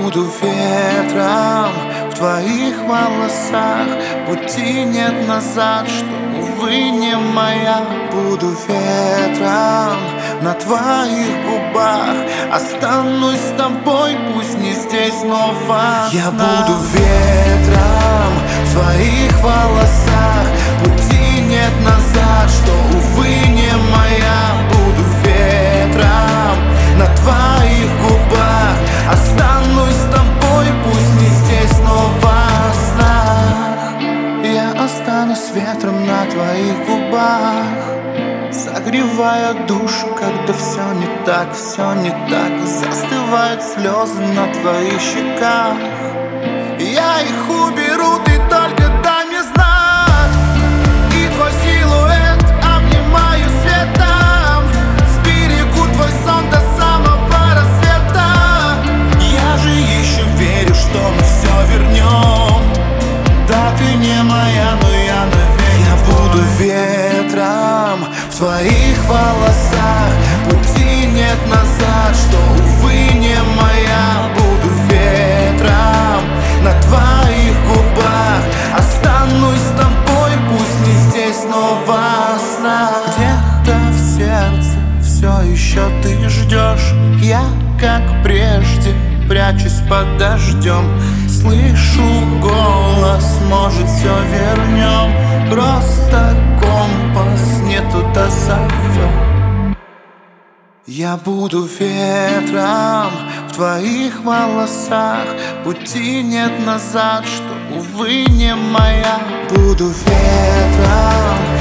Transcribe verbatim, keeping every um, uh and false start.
буду ветром в твоих волосах. Пути нет назад, что, увы, не моя. Буду ветром на твоих губах. Останусь с тобой, пусть не здесь, но во снах. Я буду ветром в твоих волосах. Пути нет назад, что, увы, не моя. Буду ветром на твоих губах. Останусь с тобой, пусть не здесь, но во снах. Я останусь ветром на твоих губах, согревая душу, когда все не так, все не так. Застывают слезы на твоих щеках. Я их уберу, ты только дай мне знак. И твой силуэт обнимаю светом. Сберегу твой сон до самого рассвета. Я же еще верю, что мы все вернем. Да, ты не моя, но я навек. Я буду ветром в твоих волосах. Пути нет назад, что, увы, не моя. Буду ветром на твоих губах. Останусь с тобой, пусть не здесь, но во снах. Где-то в сердце все еще ты ждешь. Я, как прежде, прячусь под дождем. Слышу голос, может, все вернем. Просто компас не туда зовет. Я буду ветром в твоих волосах. Пути нет назад, что, увы, не моя. Буду ветром